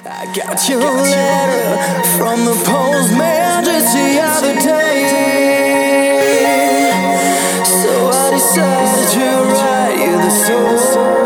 I got your letter from the postman just the other day. So I decided to write you the story.